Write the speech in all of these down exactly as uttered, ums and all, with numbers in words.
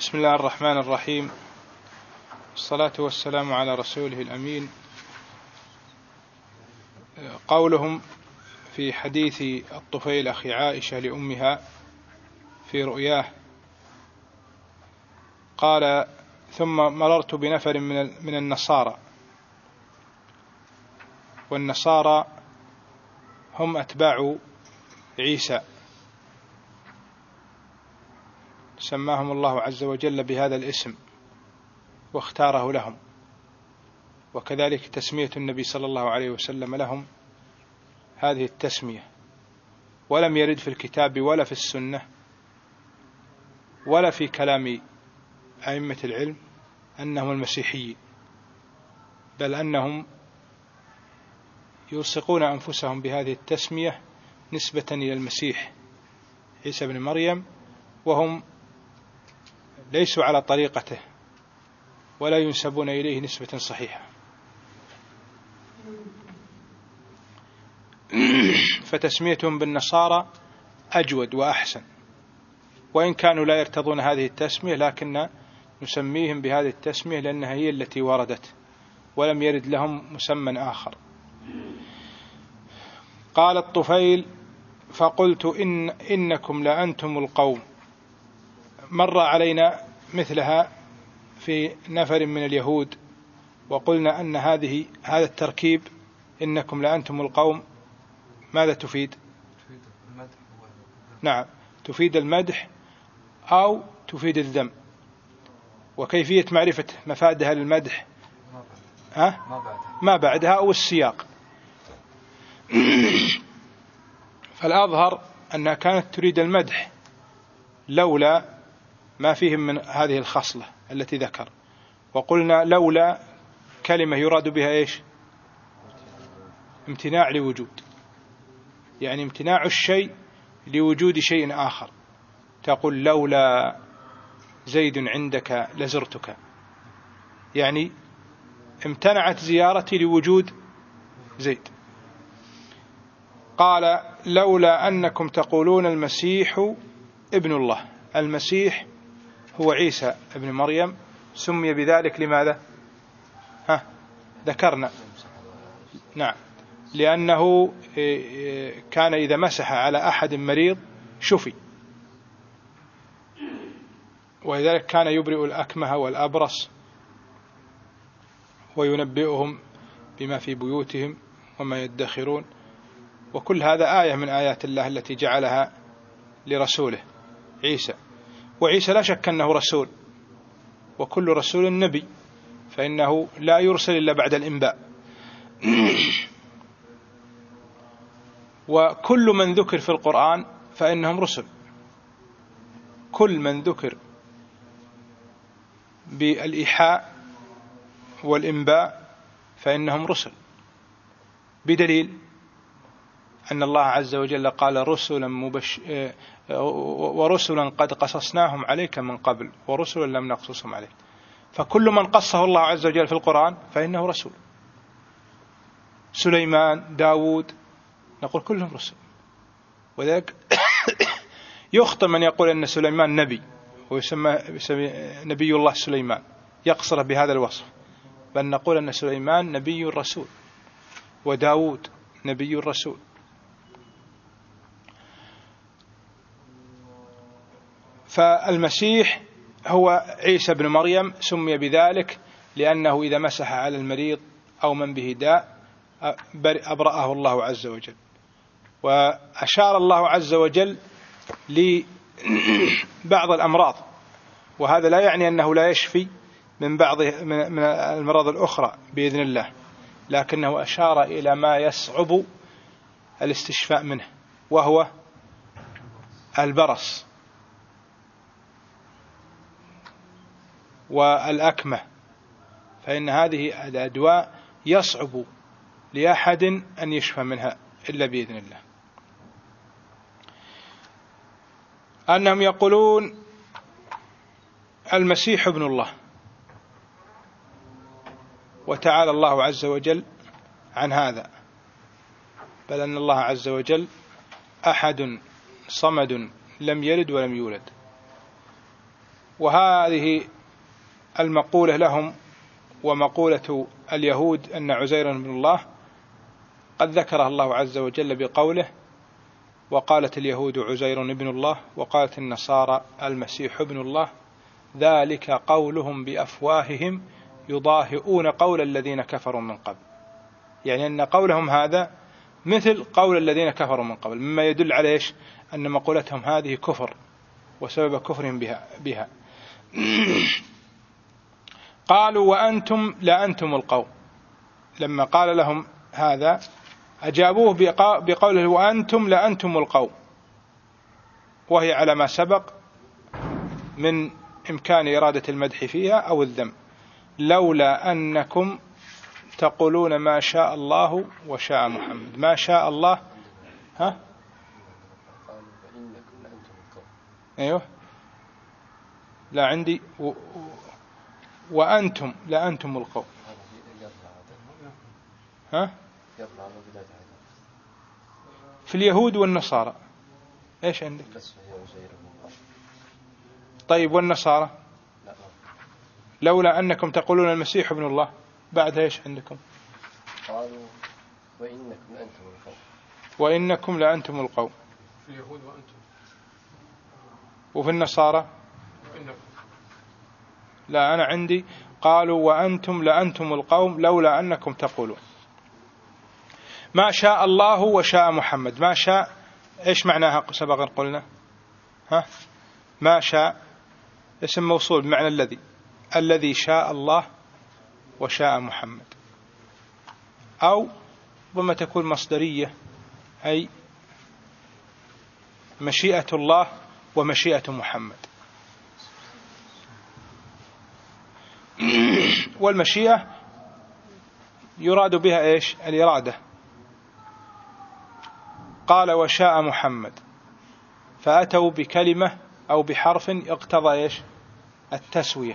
بسم الله الرحمن الرحيم، الصلاة والسلام على رسوله الأمين. قولهم في حديث الطفيل أخي عائشة لأمها في رؤياه، قال: ثم مررت بنفر من النصارى، والنصارى هم أتباع عيسى، سماهم الله عز وجل بهذا الاسم واختاره لهم، وكذلك تسمية النبي صلى الله عليه وسلم لهم هذه التسمية، ولم يرد في الكتاب ولا في السنة ولا في كلام أئمة العلم أنهم المسيحيين، بل أنهم يلصقون أنفسهم بهذه التسمية نسبة إلى المسيح عيسى بن مريم، وهم ليسوا على طريقته ولا ينسبون إليه نسبة صحيحة. فتسميتهم بالنصارى أجود وأحسن، وإن كانوا لا يرتضون هذه التسمية، لكن نسميهم بهذه التسمية لأنها هي التي وردت، ولم يرد لهم مسمى آخر. قال الطفيل: فقلت إن إنكم لأنتم القوم. مر علينا مثلها في نفر من اليهود، وقلنا أن هذه هذا التركيب إنكم لأنتم القوم ماذا تفيد؟ نعم، تفيد المدح أو تفيد الذم. وكيفية معرفة مفادها للمدح ها؟ ما بعدها أو السياق. فالأظهر أنها كانت تريد المدح لولا ما فيهم من هذه الخصلة التي ذكر. وقلنا لولا كلمة يراد بها إيش؟ امتناع لوجود، يعني امتناع الشيء لوجود شيء آخر. تقول لولا زيد عندك لزرتك، يعني امتنعت زيارتي لوجود زيد. قال: لولا أنكم تقولون المسيح ابن الله. المسيح هو عيسى ابن مريم، سمي بذلك لماذا؟ ها ذكرنا. نعم، لأنه كان إذا مسح على أحد مريض شفي، ولذلك كان يبرئ الأكمه والأبرص وينبئهم بما في بيوتهم وما يدخرون. وكل هذا آية من آيات الله التي جعلها لرسوله عيسى. وعيسى لا شك أنه رسول، وكل رسول نبي، فإنه لا يرسل إلا بعد الإنباء. وكل من ذكر في القرآن فإنهم رسل، كل من ذكر بالإيحاء والإنباء فإنهم رسل، بدليل أن الله عز وجل قال: رسلا مبش... ورسلا قد قصصناهم عليك من قبل ورسلا لم نقصصهم عليك. فكل من قصه الله عز وجل في القرآن فإنه رسول. سليمان، داود، نقول كلهم رسل. وذلك يخطئ من يقول أن سليمان نبي ويسمى نبي الله سليمان، يقصر بهذا الوصف، بل نقول أن سليمان نبي رسول، وداود نبي رسول. فالمسيح هو عيسى بن مريم، سمي بذلك لأنه إذا مسح على المريض أو من به داء أبرأه الله عز وجل. وأشار الله عز وجل لبعض الأمراض، وهذا لا يعني أنه لا يشفي من بعض من الأمراض الأخرى بإذن الله، لكنه أشار إلى ما يصعب الاستشفاء منه، وهو البرص والأكمة، فإن هذه الأدواء يصعب لأحد أن يشفى منها إلا بإذن الله. أنهم يقولون المسيح ابن الله، وتعالى الله عز وجل عن هذا، بل أن الله عز وجل أحد صمد لم يلد ولم يولد. وهذه المقولة لهم ومقولة اليهود أن عزير ابن الله قد ذكرها الله عز وجل بقوله: وقالت اليهود عزير ابن الله وقالت النصارى المسيح ابن الله ذلك قولهم بأفواههم يضاهئون قول الذين كفروا من قبل. يعني أن قولهم هذا مثل قول الذين كفروا من قبل، مما يدل على إيش؟ أن مقولتهم هذه كفر وسبب كفرهم بها, بها. قالوا وأنتم لأنتم القوم. لما قال لهم هذا أجابوه بقوله وأنتم لأنتم القوم، وهي على ما سبق من إمكان إرادة المدح فيها أو الذم. لولا أنكم تقولون ما شاء الله وشاء محمد. ما شاء الله ها أيوه لا عندي و... وأنتم لأنتم القوم. ها في اليهود والنصارى إيش عندك؟ طيب والنصارى لولا أنكم تقولون المسيح ابن الله، بعدها إيش عندكم؟ قالوا وإنكم لأنتم القوم. وإنكم لأنتم القوم في اليهود وأنتم. وفي النصارى وإنكم. لا أنا عندي قالوا وأنتم لأنتم القوم لولا أنكم تقولون ما شاء الله وشاء محمد. ما شاء إيش معناها سبقا قلنا؟ ها ما شاء اسم موصول بمعنى الذي الذي شاء الله وشاء محمد، أو ربما تكون مصدرية أي مشيئة الله ومشيئة محمد. والمشيئة يراد بها إيش؟ الإرادة. قال وشاء محمد، فأتوا بكلمة أو بحرف اقتضى إيش؟ التسوية،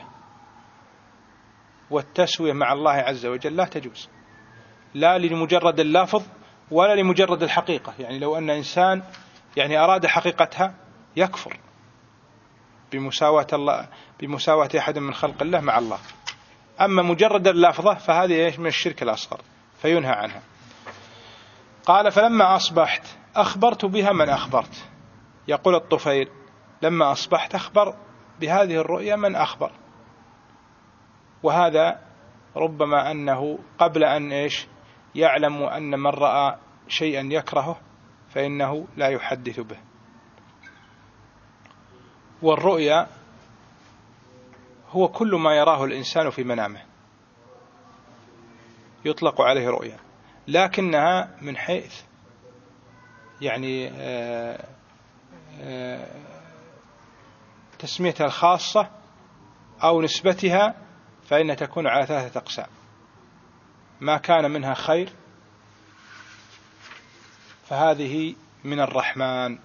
والتسوية مع الله عز وجل لا تجوز، لا لمجرد اللفظ ولا لمجرد الحقيقة. يعني لو أن إنسان يعني أراد حقيقتها يكفر بمساواة الله بمساواة أحد من خلق الله مع الله. أما مجرد اللفظة فهذه إيش؟ من الشرك الأصغر فينهى عنها. قال فلما أصبحت أخبرت بها من أخبرت. يقول الطفيل لما أصبحت أخبر بهذه الرؤيا من أخبر، وهذا ربما أنه قبل أن إيش يعلم أن من رأى شيئا يكرهه فإنه لا يحدث به. والرؤيا هو كل ما يراه الإنسان في منامه يطلق عليه رؤيا، لكنها من حيث يعني آآ آآ تسميتها الخاصة أو نسبتها فإنها تكون على ثلاثة أقسام. ما كان منها خير فهذه من الرحمن،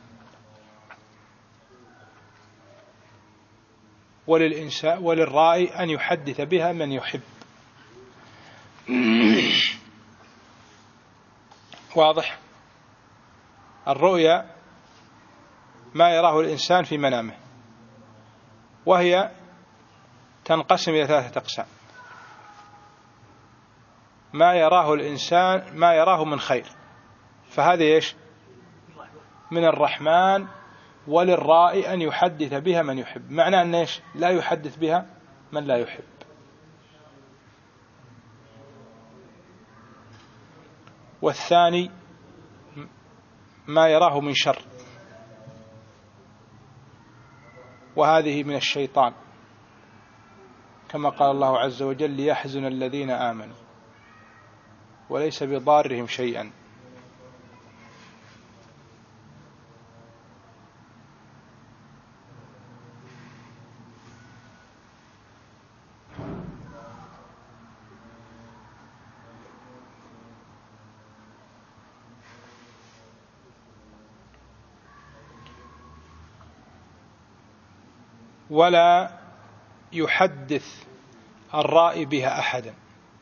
وللإنسان وللرائي أن يحدث بها من يحب. واضح؟ الرؤيا ما يراه الإنسان في منامه، وهي تنقسم إلى ثلاثة أقسام. ما يراه الإنسان ما يراه من خير فهذا إيش؟ من الرحمن، وللرائي أن يحدث بها من يحب. معنى أن إيش؟ لا يحدث بها من لا يحب. والثاني ما يراه من شر، وهذه من الشيطان، كما قال الله عز وجل ليحزن الذين آمنوا وليس بضارهم شيئا. ولا يحدث الرائي بها أحدا،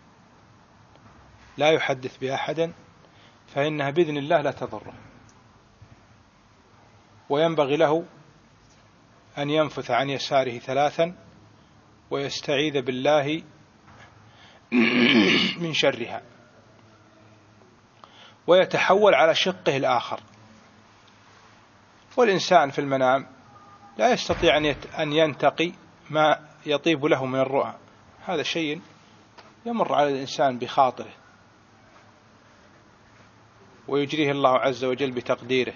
لا يحدث بها أحدا فإنها بإذن الله لا تضره، وينبغي له أن ينفث عن يساره ثلاثا ويستعيذ بالله من شرها، ويتحول على شقه الآخر. والإنسان في المنام لا يستطيع أن ينتقي ما يطيب له من الرؤى، هذا شيء يمر على الإنسان بخاطره ويجريه الله عز وجل بتقديره.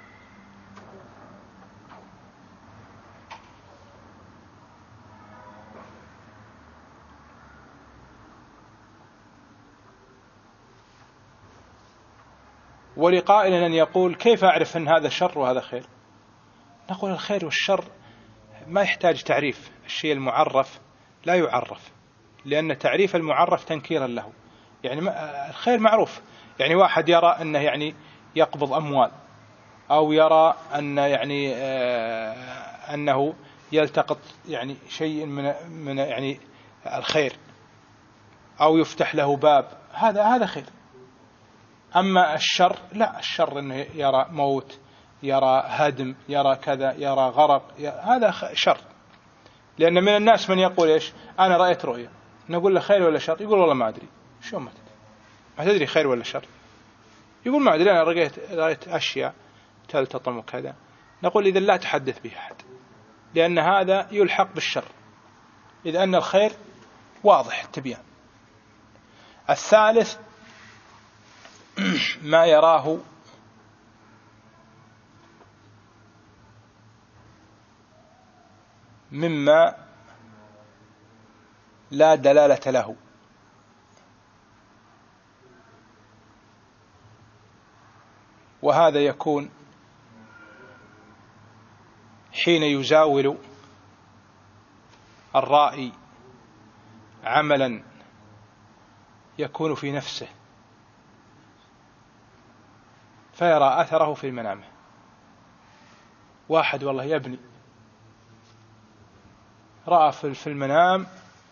ولقائل أن يقول كيف أعرف أن هذا شر وهذا خير؟ نقول الخير والشر ما يحتاج تعريف، الشيء المعرف لا يعرف، لأن تعريف المعرف تنكيرا له. يعني الخير معروف، يعني واحد يرى أنه يعني يقبض أموال، أو يرى أن يعني آه أنه يلتقط يعني شيء من من يعني الخير، أو يفتح له باب، هذا هذا خير. أما الشر لا، الشر أنه يرى موت، يرى هدم، يرى كذا، يرى غرق، هذا شر. لأن من الناس من يقول إيش؟ أنا رأيت رؤيا، نقول له خير ولا شر؟ يقول والله ما أدري. شو ما تدري؟ ما تدري خير ولا شر؟ يقول ما أدري، أنا رأيت رأيت أشياء تلتطم وكذا. نقول إذا لا تحدث به أحد، لأن هذا يلحق بالشر، إذ أن الخير واضح التبيان. الثالث ما يراه مما لا دلالة له، وهذا يكون حين يزاول الرائي عملا يكون في نفسه فيرى أثره في منامه. واحد والله يبني، رأى في المنام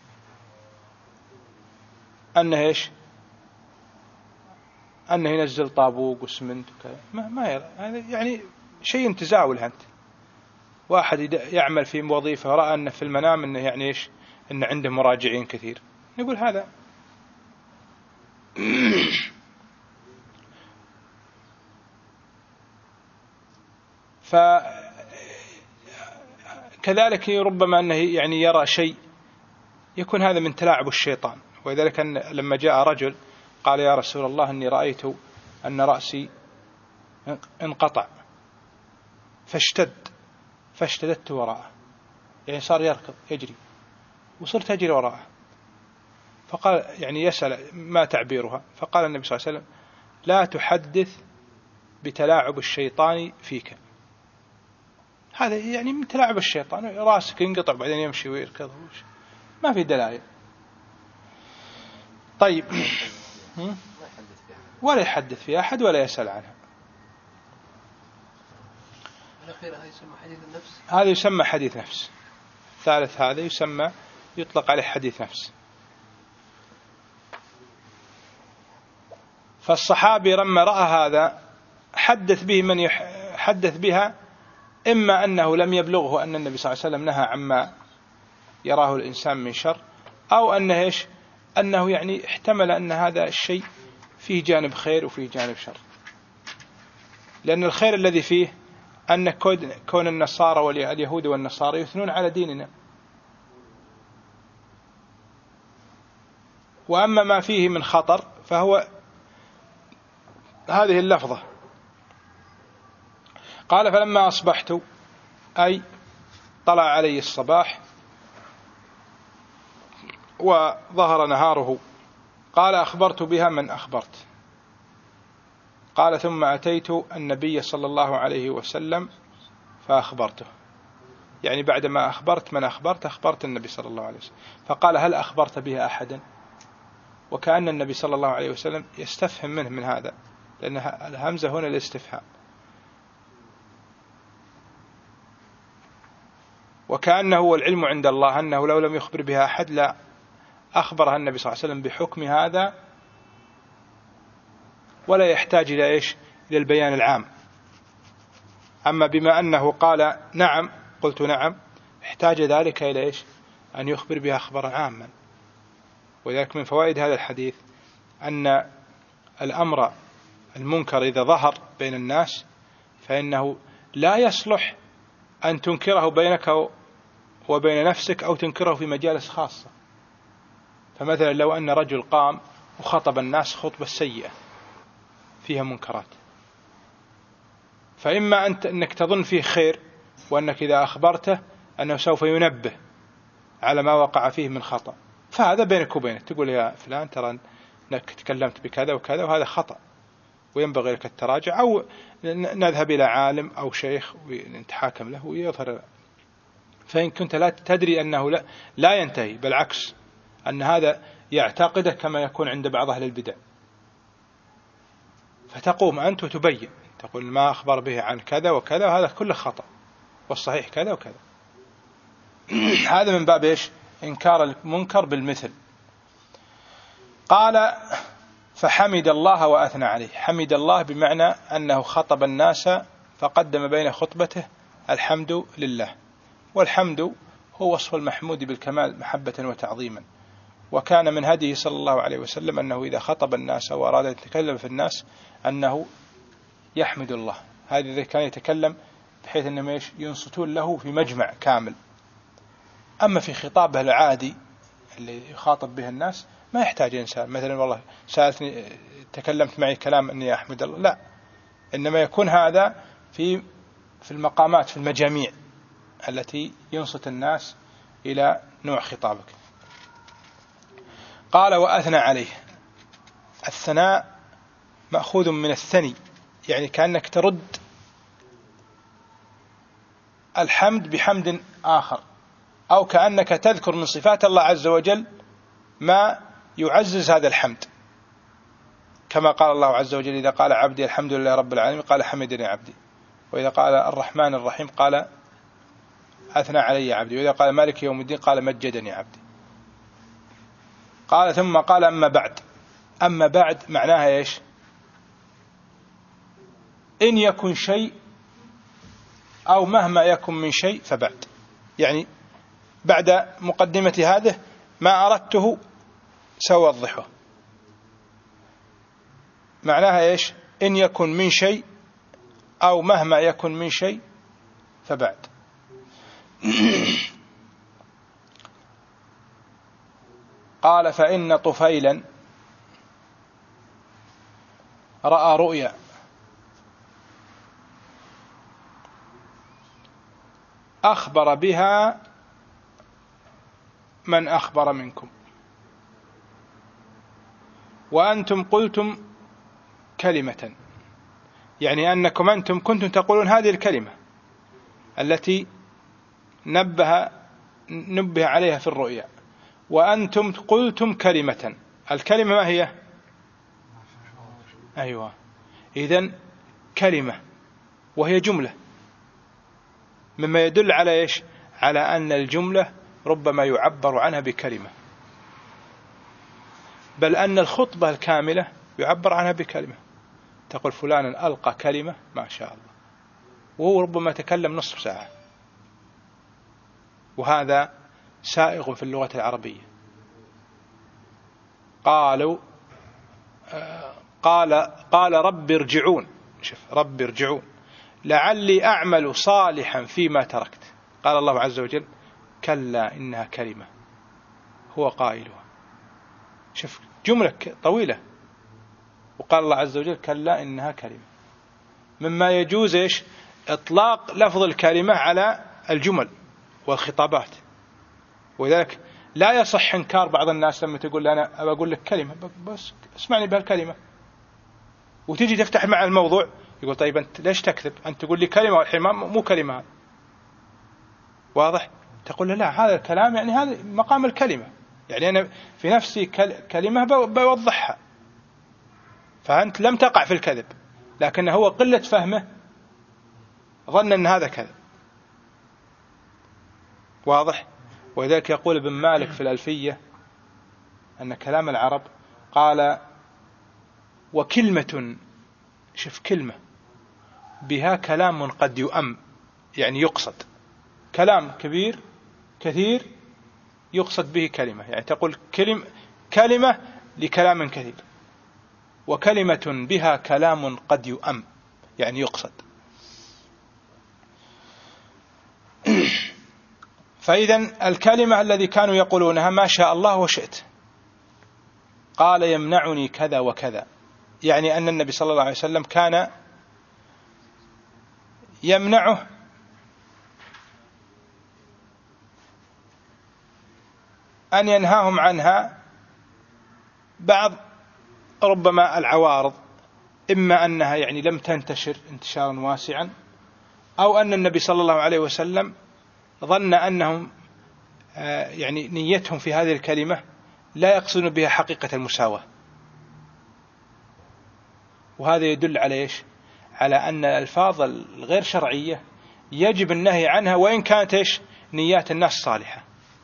أنه إيش؟ أنه ينزل طابوق وسمنت وكذا، ما, ما يرى. يعني شيء تزاول. أنت واحد يعمل في وظيفة رأى أنه في المنام أنه يعني إيش؟ أنه عنده مراجعين كثير، نقول هذا فكذلك ربما أنه يعني يرى شيء يكون هذا من تلاعب الشيطان. ولذلك لما جاء رجل قال يا رسول الله إني رأيت أن رأسي انقطع فاشتد فاشتددت وراءه، يعني صار يركض يجري وصرت أجري وراءه. فقال يعني يسأل ما تعبيرها؟ فقال النبي صلى الله عليه وسلم لا تحدث بتلاعب الشيطان فيك. هذا يعني من تلاعب الشيطان، راسك ينقطع بعدين يمشي ويركض، ما في دلائل. طيب ولا يحدث فيها أحد ولا يسأل عنها. هذا يسمى حديث نفس. الثالث هذا يسمى يطلق عليه حديث نفس. فالصحابي لما رأى هذا حدث به من يحدث بها، إما أنه لم يبلغه أن النبي صلى الله عليه وسلم نهى عما يراه الإنسان من شر، أو أنه إيش؟ أنه يعني احتمل أن هذا الشيء فيه جانب خير وفيه جانب شر. لأن الخير الذي فيه أن كون النصارى واليهود والنصارى يثنون على ديننا، وأما ما فيه من خطر فهو هذه اللفظة. قال فلما أصبحت أي طلع علي الصباح وظهر نهاره، قال أخبرت بها من أخبرت. قال ثم أتيت النبي صلى الله عليه وسلم فأخبرته، يعني بعدما أخبرت من أخبرت أخبرت النبي صلى الله عليه وسلم. فقال هل أخبرت بها أحدا؟ وكأن النبي صلى الله عليه وسلم يستفهم منه من هذا، لأن الهمزة هنا الاستفهام، وكأنه هو العلم عند الله أنه لو لم يخبر بها أحد لا أخبرها النبي صلى الله عليه وسلم بحكم هذا، ولا يحتاج إلى إيش؟ إلى البيان العام. أما بما أنه قال نعم قلت نعم، احتاج ذلك إلى إيش؟ أن يخبر بها خبرا عاما. وذلك من فوائد هذا الحديث أن الأمر المنكر إذا ظهر بين الناس فإنه لا يصلح أن تنكره بينك وبين نفسك أو تنكره في مجالس خاصة. فمثلا لو أن رجل قام وخطب الناس خطبة سيئة فيها منكرات، فإما أنت أنك تظن فيه خير، وأنك إذا أخبرته أنه سوف ينبه على ما وقع فيه من خطأ، فهذا بينك وبينه، تقول يا فلان ترى أنك تكلمت بكذا وكذا وهذا خطأ وينبغي لك التراجع، أو نذهب إلى عالم أو شيخ ونتحاكم له ويظهر. فإن كنت لا تدري أنه لا, لا ينتهي، بالعكس أن هذا يعتقده كما يكون عند بعض أهل البدع، فتقوم أنت وتبين، تقول ما أخبر به عن كذا وكذا وهذا كله خطأ والصحيح كذا وكذا. هذا من باب إيش؟ إنكار المنكر بالمثل. قال فحمد الله وأثنى عليه. حمد الله بمعنى أنه خطب الناس فقدم بين خطبته الحمد لله، والحمد هو وصف المحمود بالكمال محبة وتعظيما. وكان من هديه صلى الله عليه وسلم أنه إذا خطب الناس وأراد أن يتكلم في الناس أنه يحمد الله. هذا إذا كان يتكلم بحيث أنهم ينصتون له في مجمع كامل. أما في خطابه العادي اللي يخاطب به الناس ما يحتاج إنسان مثلا والله سألتني تكلمت معي كلام أني أحمد الله، لا، إنما يكون هذا في في المقامات في المجاميع التي ينصت الناس إلى نوع خطابك. قال وأثنى عليه. الثناء مأخوذ من الثني، يعني كأنك ترد الحمد بحمد آخر، أو كأنك تذكر من صفات الله عز وجل ما يعزز هذا الحمد، كما قال الله عز وجل إذا قال عبدي الحمد لله رب العالمين قال حمدني عبدي، وإذا قال الرحمن الرحيم قال أثنى علي عبدي، وإذا قال مالك يوم الدين قال مجدني عبدي. قال ثم قال أما بعد. أما بعد معناها إيش؟ إن يكن شيء أو مهما يكن من شيء فبعد، يعني بعد مقدمة هذه ما أردته سأوضحه. معناها إيش؟ إن يكن من شيء أو مهما يكن من شيء فبعد. قال فإن طفيلا رأى رؤيا أخبر بها من أخبر منكم، وأنتم قلتم كلمة، يعني أنكم أنتم كنتم تقولون هذه الكلمة التي نبه نبه عليها في الرؤيا، وأنتم قلتم كلمة. الكلمة ما هي؟ أيوة، إذن كلمة وهي جملة، مما يدل على إيش؟ على أن الجملة ربما يعبر عنها بكلمة، بل أن الخطبة الكاملة يعبر عنها بكلمة. تقول فلان ألقى كلمة ما شاء الله، وهو ربما تكلم نصف ساعة، وهذا سائغ في اللغة العربية. قالوا قال قال رب ارجعون، شوف رب ارجعون لعلي أعمل صالحا فيما تركت. قال الله عز وجل كلا إنها كلمة هو قائلها. شوف جملة طويلة، وقال الله عز وجل كلا إنها كلمة. مما يجوز إيش؟ إطلاق لفظ الكلمة على الجمل والخطابات، وذلك لا يصح إنكار بعض الناس لما تقول أنا أقول لك كلمة بس اسمعني بهالكلمة، وتيجي تفتح مع الموضوع يقول طيب أنت ليش تكذب؟ أنت تقول لي كلمة والحين مو كلمة. واضح؟ تقول لا هذا الكلام يعني هذا مقام الكلمة، يعني أنا في نفسي كلمة بوضحها، فأنت لم تقع في الكذب، لكن هو قلة فهمه ظن أن هذا كذب. واضح؟ وذلك يقول ابن مالك في الألفية أن كلام العرب قال وكلمة، شوف كلمة بها كلام قد يؤم، يعني يقصد كلام كبير كثير يقصد به كلمة، يعني تقول كلمة, كلمة لكلام كثير، وكلمة بها كلام قد يؤم، يعني يقصد. فإذا الكلمة الذي كانوا يقولونها ما شاء الله وشئت، قال يمنعني كذا وكذا، يعني أن النبي صلى الله عليه وسلم كان يمنعه أن ينهاهم عنها بعض ربما العوارض، إما أنها يعني لم تنتشر انتشارا واسعا، أو أن النبي صلى الله عليه وسلم ظن أنهم يعني نيتهم في هذه الكلمة لا يقصدون بها حقيقة المساواة. وهذا يدل على إيش؟ على أن الألفاظ الغير شرعية يجب النهي عنها وإن كانت إيش نيات الناس صالحة.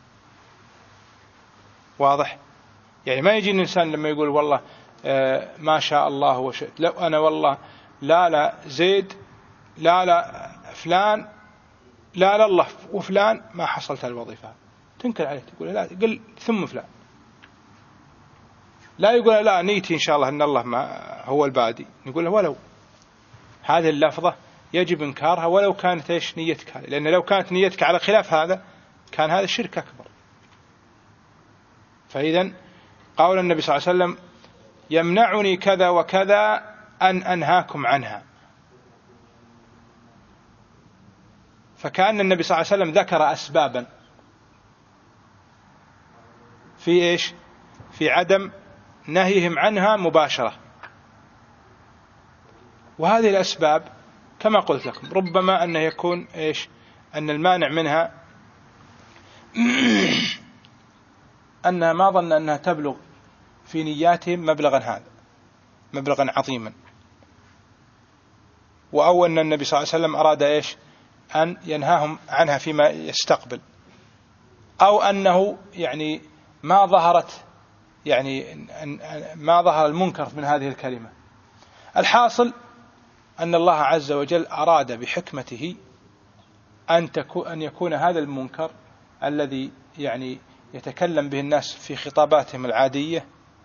واضح؟ يعني ما يجي الإنسان لما يقول والله آه ما شاء الله وشئت، لو أنا والله لا لا زيد لا لا فلان لا لا الله وفلان ما حصلت الوظيفة، تنكر عليه تقول لا قل ثم فلان، لا يقول لا نيتي إن شاء الله أن الله ما هو البادي، نقول له ولو هذه اللفظة يجب إنكارها ولو كانت إيش نيتك هذه، لأن لو كانت نيتك على خلاف هذا كان هذا الشرك أكبر. فإذا قول النبي صلى الله عليه وسلم يمنعني كذا وكذا أن أنهاكم عنها، فكأن النبي صلى الله عليه وسلم ذكر أسبابا في إيش في عدم نهيهم عنها مباشرة، وهذه الأسباب كما قلت لكم ربما أنه يكون إيش أن المانع منها أنها ما ظن أنها تبلغ في نياتهم مبلغا هذا مبلغا عظيما، وأو أن النبي صلى الله عليه وسلم أراد إيش أن ينهاهم عنها فيما يستقبل، أو أنه يعني ما ظهرت يعني ما ظهر المنكر من هذه الكلمة. الحاصل أن الله عز وجل أراد بحكمته أن تكون أن يكون هذا المنكر الذي يعني يتكلم به الناس في خطاباتهم العادية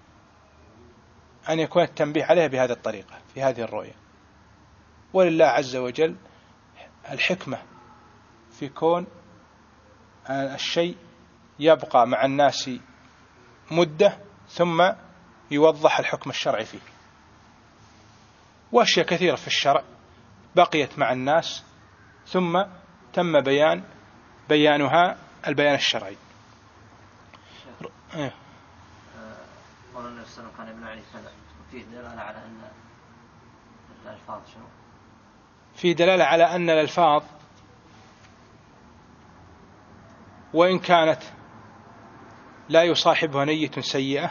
أن يكون التنبيه عليه بهذه الطريقة في هذه الرؤية. ولله عز وجل الحكمة في كون الشيء يبقى مع الناس مدة ثم يوضح الحكم الشرعي فيه، وأشياء كثيرة في الشرع بقيت مع الناس ثم تم بيان بيانها البيان الشرعي. قال النبي صلى الله عليه وسلم كان يمنع عن كذا، فيه دلالة على أن الألفاظ شنو؟ في دلالة على أن الألفاظ وإن كانت لا يصاحبها نية سيئة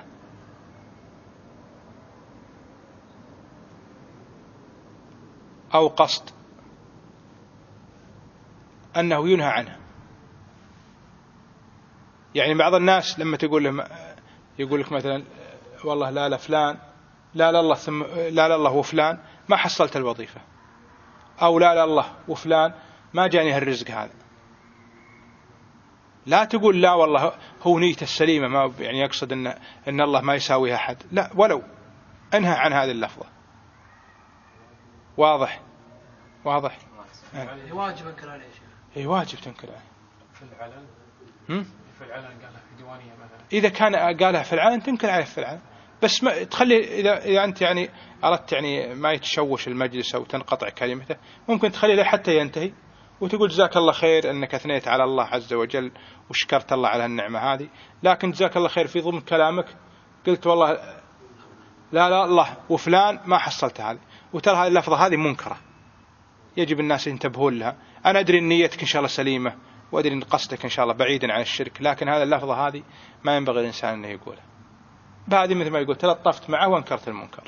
أو قصد أنه ينهى عنها. يعني بعض الناس لما تقول لهم يقول لك مثلا والله لا لا فلان لا لا الله ثم لا لا الله وفلان ما حصلت الوظيفة، أو لا لا الله وفلان ما جاني الرزق هذا، لا تقول لا والله هو نيته السليمة ما يعني يقصد إن إن الله ما يساويها أحد، لا ولو انهى عن هذه اللفظة. واضح واضح يعني واجب انكر عليه شيء. اي واجب تنكر عليه في العلن. هم؟ في العلن قالها في ديوانية مثلا. إذا كان قالها في العلن تنكر عليه في العلن، بس ما تخلي إذا إذا أنت يعني أردت يعني ما يتشوش المجلس أو تنقطع كلمته ممكن تخلي له حتى ينتهي وتقول جزاك الله خير أنك أثنيت على الله عز وجل وشكرت الله على النعمة هذه، لكن جزاك الله خير في ضمن كلامك قلت والله لا لا الله وفلان ما حصلت هذه، وترى هذه اللفظة هذه منكرة يجب الناس ينتبهون لها. أنا أدري أن نيتك إن شاء الله سليمة وأدري أن قصدك إن شاء الله بعيدا عن الشرك، لكن هذه اللفظة هذه ما ينبغي الإنسان أنه يقولها. بعد مثل ما يقول تلطفت معه وانكرت المنكر.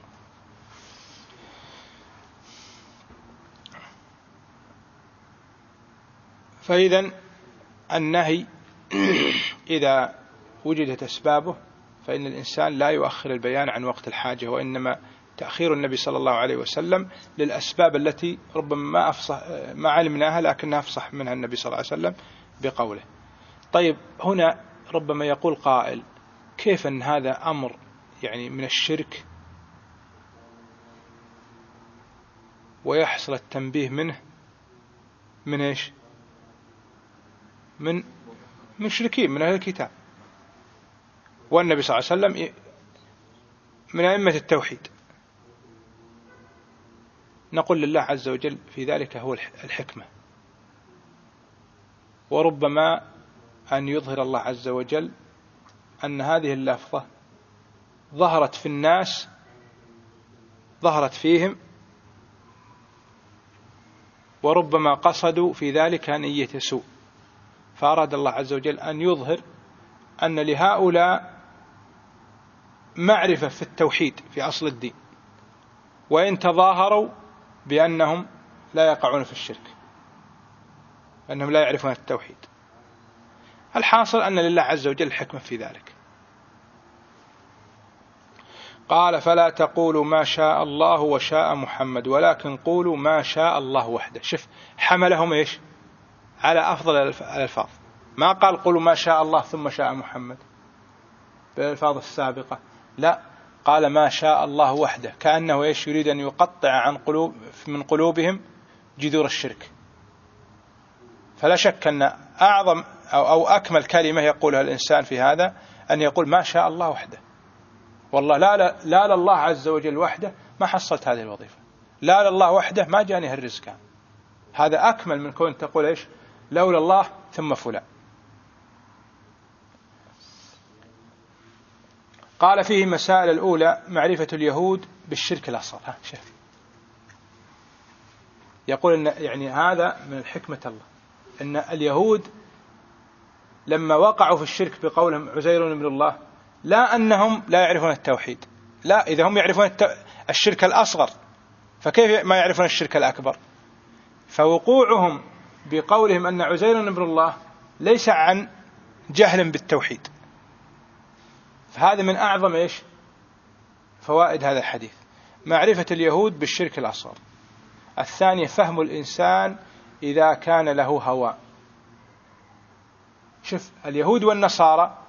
فإذا النهي إذا وجدت أسبابه فإن الإنسان لا يؤخر البيان عن وقت الحاجة، وإنما تأخير النبي صلى الله عليه وسلم للأسباب التي ربما ما أفصح ما علمناها لكنها أفصح منها النبي صلى الله عليه وسلم بقوله. طيب هنا ربما يقول قائل كيف أن هذا أمر يعني من الشرك ويحصل التنبيه منه من إيش؟ من مشركين من أهل الكتاب، والنبي صلى الله عليه وسلم من أئمة التوحيد. نقول لله عز وجل في ذلك هو الحكمة، وربما أن يظهر الله عز وجل أن هذه اللفظة ظهرت في الناس، ظهرت فيهم، وربما قصدوا في ذلك نية سوء، فأراد الله عز وجل أن يظهر أن لهؤلاء معرفة في التوحيد في أصل الدين، وإن تظاهروا بأنهم لا يقعون في الشرك، أنهم لا يعرفون التوحيد. الحاصل أن لله عز وجل الحكمة في ذلك. قال فلا تقولوا ما شاء الله وشاء محمد ولكن قولوا ما شاء الله وحده. شوف حملهم إيش على أفضل الألفاظ، ما قال قولوا ما شاء الله ثم شاء محمد بالألفاظ السابقة، لا، قال ما شاء الله وحده، كأنه إيش يريد أن يقطع عن قلوب من قلوبهم جذور الشرك. فلا شك أن أعظم أو, أو أكمل كلمة يقولها الإنسان في هذا أن يقول ما شاء الله وحده. والله لا لا, لا لله عز وجل وحده ما حصلت هذه الوظيفة، لا لله وحده ما جاني هالرزق. هذا أكمل من كون تقول إيش لولا الله ثم فلان. قال فيه مسائل الأولى معرفة اليهود بالشرك الأصغر. ها شوف يقول إن يعني هذا من حكمة الله أن اليهود لما وقعوا في الشرك بقولهم عزير ابن الله، لا أنهم لا يعرفون التوحيد، لا، إذا هم يعرفون الشرك الأصغر فكيف ما يعرفون الشرك الأكبر؟ فوقوعهم بقولهم أن عزير ابن الله ليس عن جهل بالتوحيد، فهذا من أعظم إيش فوائد هذا الحديث، معرفة اليهود بالشرك الأصغر. الثانية فهم الإنسان إذا كان له هوى. شوف اليهود والنصارى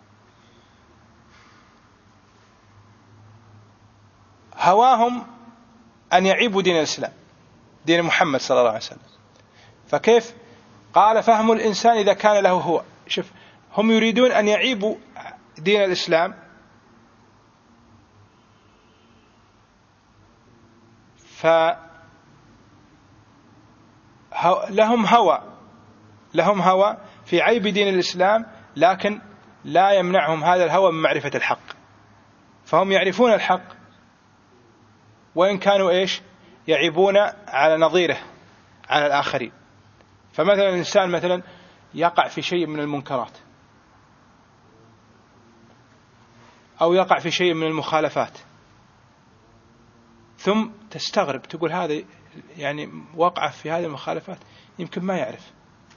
هواهم أن يعيبوا دين الإسلام، دين محمد صلى الله عليه وسلم، فكيف قال فهم الإنسان إذا كان له هوى. شوف هم يريدون أن يعيبوا دين الإسلام، فلهم هوى لهم هوى في عيب دين الإسلام، لكن لا يمنعهم هذا الهوى من معرفة الحق، فهم يعرفون الحق وإن كانوا إيش يعيبون على نظيره على الآخرين. فمثلا الإنسان مثلا يقع في شيء من المنكرات أو يقع في شيء من المخالفات، ثم تستغرب تقول هذا يعني وقع في هذه المخالفات يمكن ما يعرف،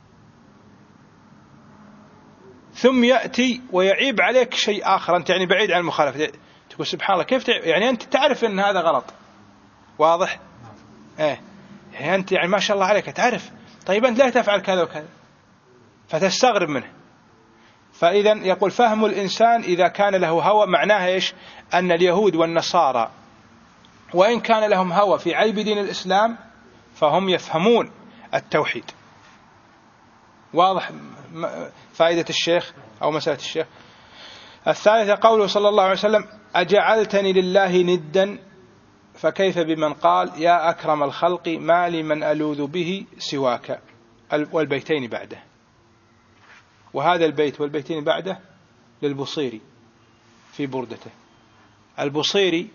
ثم يأتي ويعيب عليك شيء آخر أنت يعني بعيد عن المخالفة، تقول سبحان الله كيف يعني أنت تعرف أن هذا غلط، واضح؟ إيه يعني أنت يعني ما شاء الله عليك تعرف، طيب أنت لا تفعل كذا وكذا، فتستغرب منه. فإذا يقول فهم الإنسان إذا كان له هوى، معناه إيش أن اليهود والنصارى وإن كان لهم هوى في عيب دين الإسلام فهم يفهمون التوحيد. واضح فائدة الشيخ أو مسألة الشيخ. الثالثة قوله صلى الله عليه وسلم أجعلتني لله ندا فكيف بمن قال يا أكرم الخلق ما لي من ألوذ به سواك، والبيتين بعده. وهذا البيت والبيتين بعده للبصيري في بردته. البصيري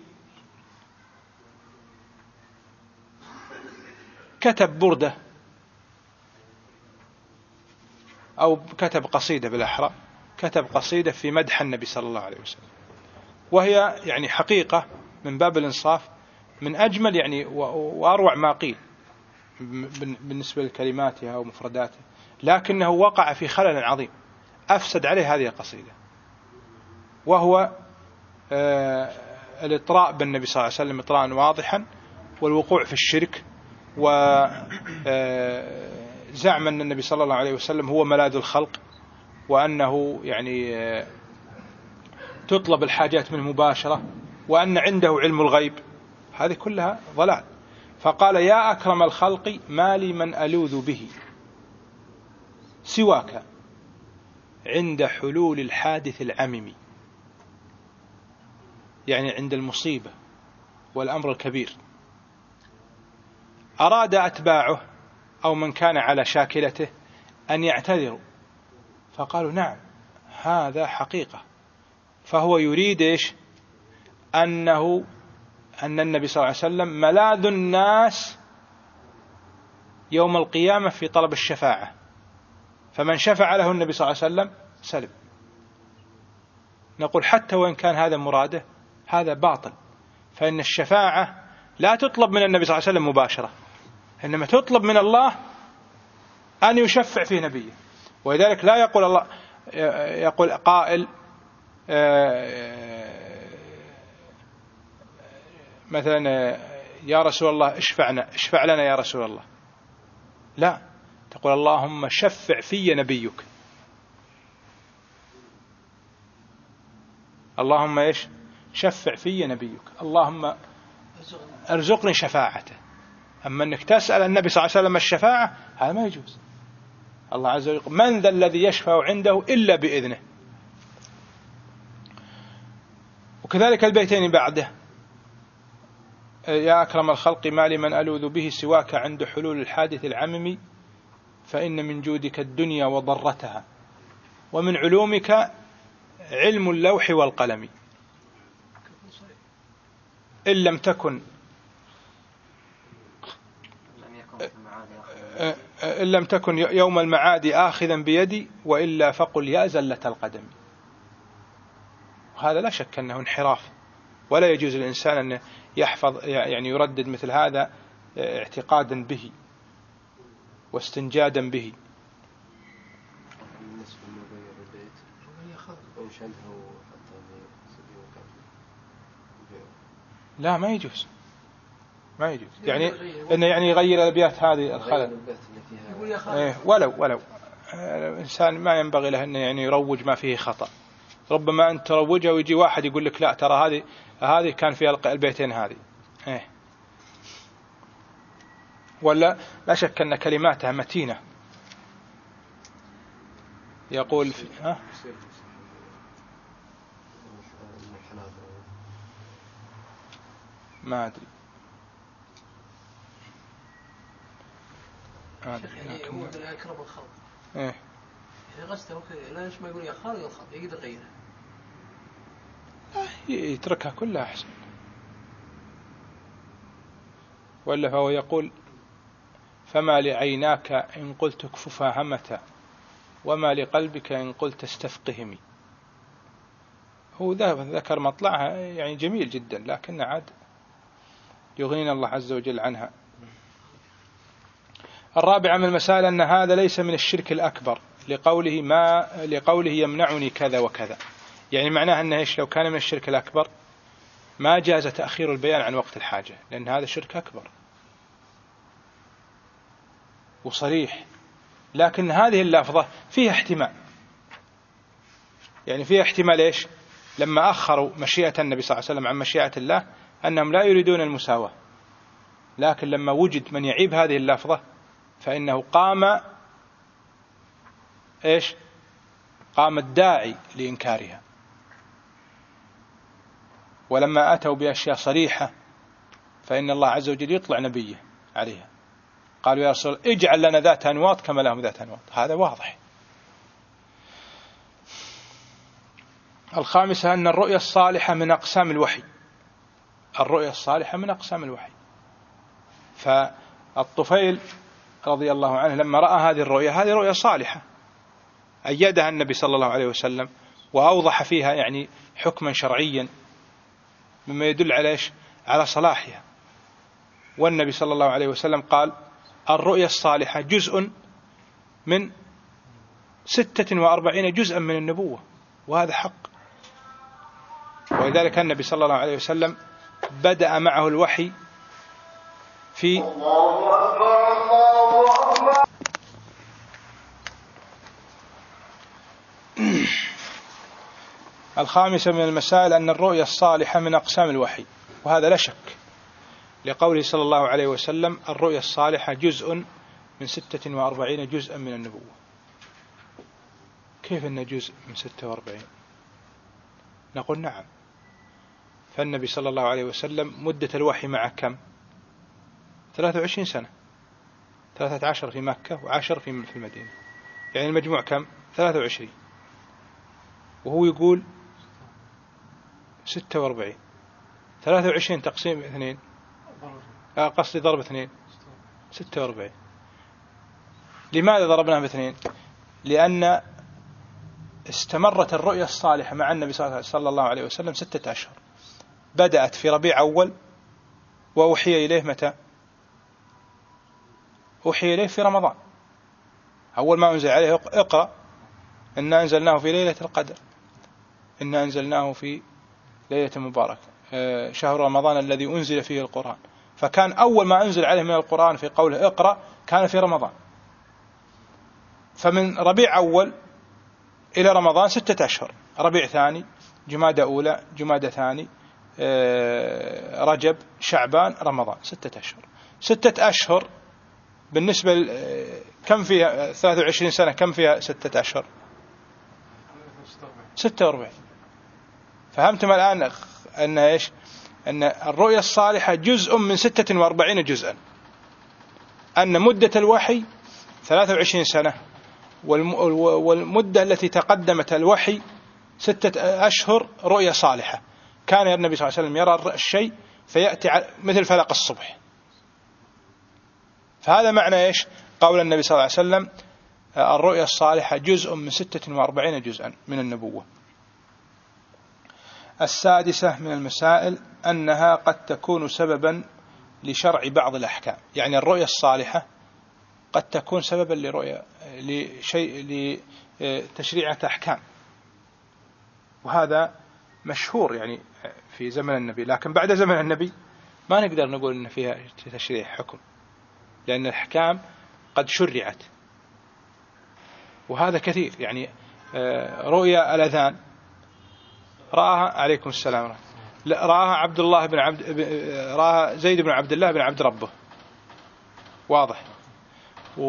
كتب بردة أو كتب قصيدة بالأحرى، كتب قصيدة في مدح النبي صلى الله عليه وسلم، وهي يعني حقيقة من باب الإنصاف من أجمل يعني وأروع ما قيل بالنسبة لكلماتها ومفرداتها، لكنه وقع في خلل عظيم أفسد عليه هذه القصيدة، وهو الإطراء بالنبي صلى الله عليه وسلم إطراء واضحا، والوقوع في الشرك، وجعل زعم أن النبي صلى الله عليه وسلم هو ملاذ الخلق، وأنه يعني تطلب الحاجات منه مباشرة، وأن عنده علم الغيب. هذه كلها ضلال. فقال يا أكرم الخلق ما لي من ألوذ به سواك عند حلول الحادث العمم، يعني عند المصيبة والأمر الكبير. أراد أتباعه أو من كان على شاكلته أن يعتذروا، فقالوا نعم هذا حقيقة. فهو يريد إيش؟ أنه أن النبي صلى الله عليه وسلم ملاذ الناس يوم القيامة في طلب الشفاعة، فمن شفع له النبي صلى الله عليه وسلم سلم. نقول حتى وإن كان هذا مراده هذا باطل، فإن الشفاعة لا تطلب من النبي صلى الله عليه وسلم مباشرة، إنما تطلب من الله أن يشفع في نبيه. ولذلك لا يقول الله يقول قائل مثلا يا رسول الله اشفعنا اشفع لنا يا رسول الله، لا، تقول اللهم شفع في نبيك، اللهم ايش؟ شفع في نبيك، اللهم ارزقني شفاعته. أما أنك تسأل النبي صلى الله عليه وسلم الشفاعة هذا ما يجوز. الله عز وجل من ذا الذي يشفع عنده إلا بإذنه. وكذلك البيتين بعده يا أكرم الخلق ما لمن ألوذ به سواك عند حلول الحادث العمم، فإن من جودك الدنيا وضرتها، ومن علومك علم اللوح والقلم، إن لم تكن إن لم تكن يوم المعاد آخذا بيدي، وإلا فقل يا زلة القدم. وهذا لا شك أنه انحراف، ولا يجوز للإنسان أن يحفظ يعني يردد مثل هذا اعتقادا به واستنجادا به. لا ما يجوز، ما يجوز يعني إنه يعني يغير الأبيات هذه الخلل. إيه ولو ولو الإنسان ما ينبغي له أن يعني يروج ما فيه خطأ. ربما أنت تروجه ويجي واحد يقول لك لا ترى هذه هذه كان فيها البيتين هذه. إيه ولا لا شك أن كلماتها متينة. يقول في ها ما أدري يعني هو لا يكرم الخلق. إيه يعني قصده لا ليش ما يقول يا خالق الخلق، يقدر يغيره. يتركها كلها أحسن. ولا فهو يقول فما لعيناك إن قلت اكففا همتا، وما لقلبك إن قلت استفقهمي. هو ذكر مطلعها يعني جميل جدا، لكن عاد يغنينا الله عز وجل عنها. الرابع من المسائل أن هذا ليس من الشرك الأكبر، لقوله ما لقوله يمنعني كذا وكذا، يعني معناه أنه إيش؟ لو كان من الشرك الأكبر ما جاز تأخير البيان عن وقت الحاجة، لأن هذا شرك أكبر وصريح. لكن هذه اللفظة فيها احتمال، يعني فيها احتمال إيش؟ لما أخروا مشيئة النبي صلى الله عليه وسلم عن مشيئة الله أنهم لا يريدون المساواة، لكن لما وجد من يعيب هذه اللفظة فإنه قام إيش؟ قام الداعي لإنكارها. ولما أتوا بأشياء صريحة فإن الله عز وجل يطلع نبيه عليها. قالوا يا رسول اجعل لنا ذات أنواط كما لهم ذات أنواط. هذا واضح. الخامسة أن الرؤيا الصالحة من أقسام الوحي. الرؤيا الصالحة من أقسام الوحي. فالطفيل رضي الله عنه لما رأى هذه الرؤيا، هذه رؤيا صالحة أيدها النبي صلى الله عليه وسلم وأوضح فيها يعني حكما شرعيا مما يدل على إيش؟ على صلاحها. والنبي صلى الله عليه وسلم قال الرؤيا الصالحة جزء من ستة وأربعين جزءا من النبوة، وهذا حق. ولذلك النبي صلى الله عليه وسلم بدأ معه الوحي في الخامسة من المسائل أن الرؤيا الصالحة من أقسام الوحي، وهذا لا شك، لقوله صلى الله عليه وسلم الرؤيا الصالحة جزء من ستة وأربعين جزءا من النبوة. كيف أن جزء من ستة وأربعين؟ نقول نعم، فالنبي صلى الله عليه وسلم مدة الوحي مع كم؟ ثلاثة وعشرين سنة، ثلاثة عشر في مكة وعشر في المدينة، يعني المجموع كم؟ ثلاثة وعشرين، وهو يقول ستة وأربعين. ثلاثة وعشرين تقسيم اثنين، آه قصدي ضرب اثنين، ستة وأربعين. لماذا ضربناها باثنين؟ لأن استمرت الرؤيا الصالحة مع النبي صلى الله عليه وسلم ستة أشهر، بدأت في ربيع أول، وأوحي إليه متى؟ أوحي إليه في رمضان، أول ما أنزل عليه اقرأ إنا أنزلناه في ليلة القدر، إنا أنزلناه في ليلة مباركة شهر رمضان الذي أنزل فيه القرآن. فكان أول ما أنزل عليه من القرآن في قوله اقرأ كان في رمضان، فمن ربيع أول إلى رمضان ستة أشهر، ربيع ثاني، جمادى أولى، جمادى ثاني، رجب، شعبان، رمضان، ستة أشهر. ستة أشهر بالنسبة كم فيها ثلاثة وعشرين سنة، كم فيها ستة أشهر؟ ستة وأربعين. فهمتم الآن أن إيش؟ أن الرؤيا الصالحة جزء من ستة وأربعين جزءا، أن مدة الوحي ثلاثة وعشرين سنة، والمدة التي تقدمت الوحي ستة أشهر رؤيا صالحة. كان النبي صلى الله عليه وسلم يرى الشيء فيأتي مثل فلق الصبح. فهذا معنى إيش؟ قول النبي صلى الله عليه وسلم الرؤيا الصالحة جزء من ستة وأربعين جزءا من النبوة. السادسة من المسائل أنها قد تكون سببا لشرع بعض الأحكام، يعني الرؤيا الصالحة قد تكون سببا لرؤيا لشيء لتشريع أحكام، وهذا مشهور يعني في زمن النبي. لكن بعد زمن النبي ما نقدر نقول إن فيها تشريع حكم، لأن الأحكام قد شرعت، وهذا كثير. يعني رؤيا الأذان رآها عليكم السلام لا رآها عبد الله بن عبد رآها زيد بن عبد الله بن عبد ربه، واضح. و...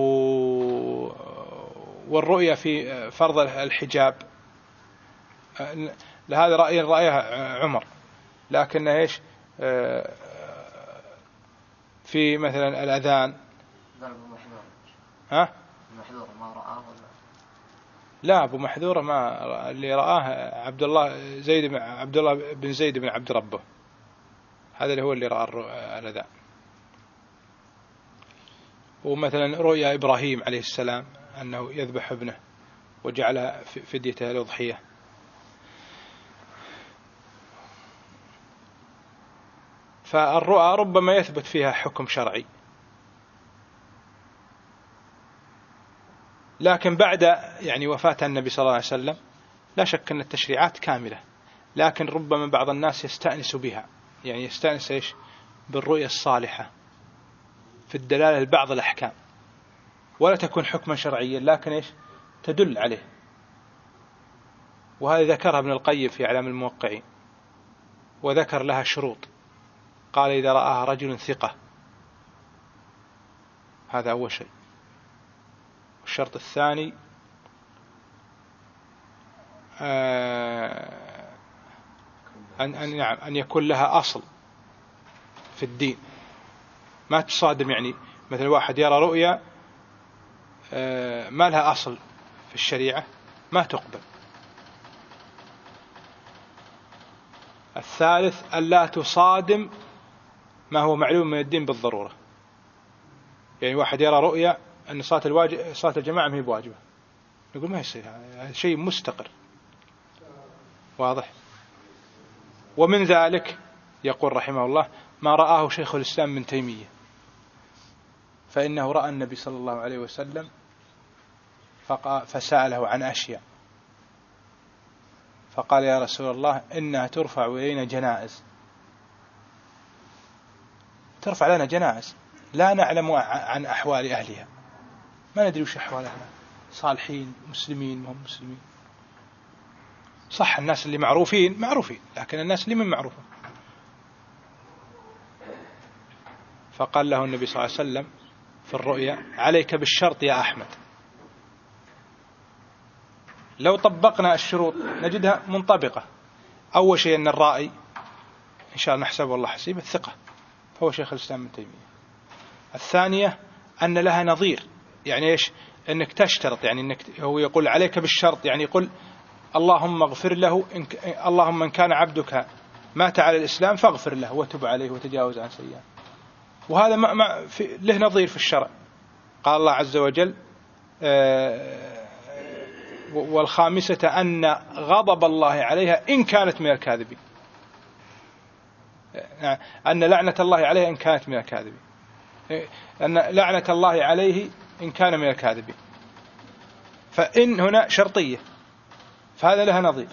والرؤيا في فرض الحجاب لهذا رأي رأيها عمر، لكن إيش في مثلا الأذان ها محذور ما رآه ولا لا أبو محذورة ما اللي رآه عبد الله زيد بن عبد الله بن زيد بن عبد ربه، هذا اللي هو اللي رأى الأذان. ومثلا رؤيا إبراهيم عليه السلام أنه يذبح ابنه وجعلها فديته الأضحية. فالرؤى ربما يثبت فيها حكم شرعي، لكن بعد يعني وفاة النبي صلى الله عليه وسلم لا شك أن التشريعات كاملة، لكن ربما بعض الناس يستأنس بها، يعني يستأنس إيش؟ بالرؤيا الصالحة في الدلالة لبعض الأحكام، ولا تكون حكما شرعيا لكن إيش؟ تدل عليه. وهذا ذكرها ابن القيم في أعلام الموقعين، وذكر لها شروط، قال إذا رآها رجل ثقة، هذا أول شيء. الشرط الثاني أن أن نعم أن يكون لها أصل في الدين، ما تصادم. يعني مثل واحد يرى رؤيا ما لها أصل في الشريعة ما تقبل. الثالث ألا تصادم ما هو معلوم من الدين بالضرورة، يعني واحد يرى رؤيا أن صلاة الواجب صلاة الجماعة ما هي بواجبة، نقول ما يصير، هذا شيء مستقر، واضح. ومن ذلك يقول رحمه الله ما رآه شيخ الإسلام ابن تيمية، فإنه رأى النبي صلى الله عليه وسلم فسأله عن أشياء، فقال يا رسول الله إنها ترفع إلينا جنائز، ترفع لنا جنائز لا نعلم عن أحوال أهلها، ما ندري وش أحوال أهلها، صالحين مسلمين مهم مسلمين. صح الناس اللي معروفين معروفين، لكن الناس اللي من معروفين. فقال له النبي صلى الله عليه وسلم في الرؤيا: عليك بالشرط يا أحمد. لو طبقنا الشروط نجدها منطبقة. أول شيء أن الرائي إن شاء الله نحسبه والله حسيب الثقة، هو شيخ الإسلام ابن تيمية. الثانية أن لها نظير، يعني إيش؟ أنك تشترط، يعني أنك هو يقول عليك بالشرط، يعني يقول اللهم اغفر له إن اللهم إن كان عبدك مات على الإسلام فاغفر له وتب عليه وتجاوز عن سيئاته. وهذا ما ما في له نظير في الشرع. قال الله عز وجل: والخامسة أن غضب الله عليها إن كانت من الكاذبين، أن لعنة الله عليها إن كانت من الكاذبين، أن لعنة الله عليه إن كان من الكاذبين. فإن هنا شرطية، فهذا لها نظير.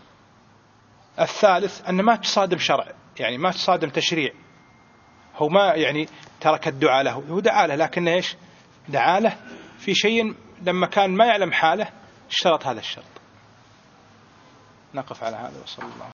الثالث أن ما تصادم شرع، يعني ما تصادم تشريع. هو ما يعني ترك الدعاء له، هو دعا له، لكن إيش؟ دعا له في شيء لما كان ما يعلم حاله اشترط هذا الشرط. نقف على هذا وصلى الله.